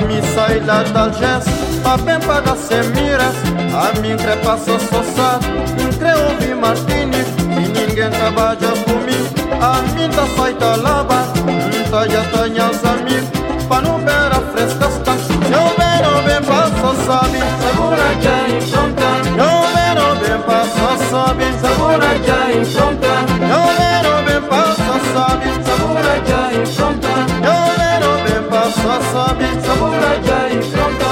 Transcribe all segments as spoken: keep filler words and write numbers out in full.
mi sai lá da Algés, a bem para Semiras, a mim crepa só só só, creu vi Martini, e ninguém trabalha comigo, a mim tá sai tá lava, tá já tá nhas amigos, para não ver a fresca está, eu vero bem passa sabe, Segura já em fronta, eu vero bem passa sabe, segura já em fronta, eu vero bem passa sabe, segura já em fronta, eu vero bem passa sabe, segura já em fronta.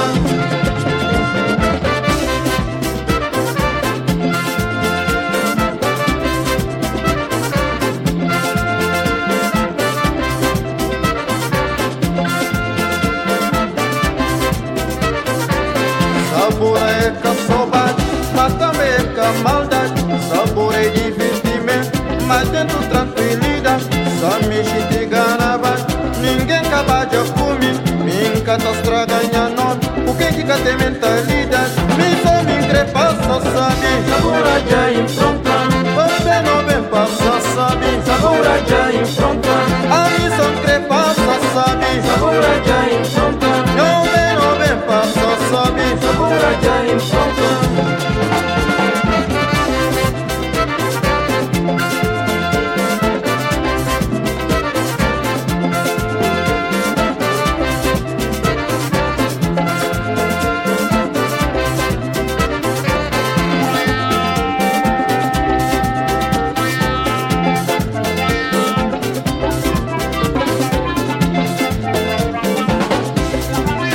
Sabor é que saudade, mas também é que maldade. Sabor é divertimento, mas dentro tranquilidade. Só me xinte ganaba, ninguém acaba de comer. Me encanta estraga minha nome, o que que tem mentalidade? Me só me crepa, só sabe. Segura já em fronta, Você não vem passar, sabe. segura já em fronta, A mim só crepa, só sabe. segura já em